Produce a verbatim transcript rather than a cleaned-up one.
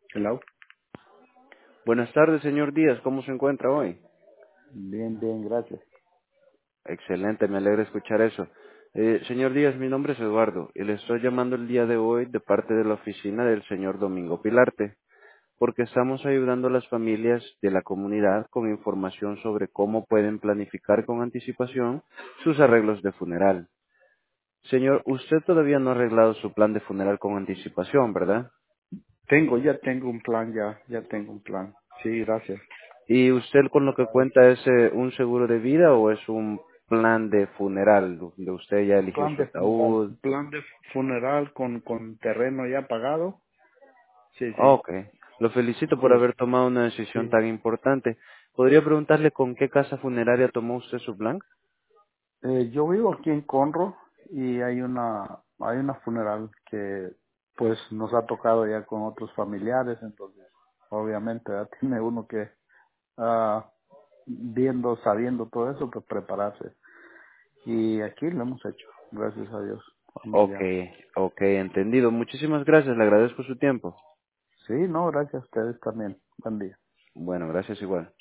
Hello. Buenas tardes, señor Díaz. ¿Cómo se encuentra hoy? Bien, bien, gracias. Excelente, me alegra escuchar eso. Eh, señor Díaz, mi nombre es Eduardo y le estoy llamando el día de hoy de parte de la oficina del señor Domingo Pilarte, porque estamos ayudando a las familias de la comunidad con información sobre cómo pueden planificar con anticipación sus arreglos de funeral. Señor, usted todavía no ha arreglado su plan de funeral con anticipación, ¿verdad? Tengo, ya tengo un plan, ya, ya tengo un plan. Sí, gracias. ¿Y usted con lo que cuenta es eh, un seguro de vida o es un plan de funeral donde usted ya eligió Plan su de funeral. ataúd? Plan de funeral con, con terreno ya pagado. Sí, sí, Ok, lo felicito por sí, haber tomado una decisión sí. tan importante. ¿Podría preguntarle con qué casa funeraria tomó usted su plan? Eh, yo vivo aquí en Conroe y hay una, hay una funeral que pues nos ha tocado ya con otros familiares, entonces obviamente ya tiene uno que ah, viendo, sabiendo todo eso, pues prepararse. Y aquí lo hemos hecho, gracias a Dios, Ok, familiar. ok, entendido. Muchísimas gracias, le agradezco su tiempo. Sí, no, gracias a ustedes también. Buen día. Bueno, gracias igual.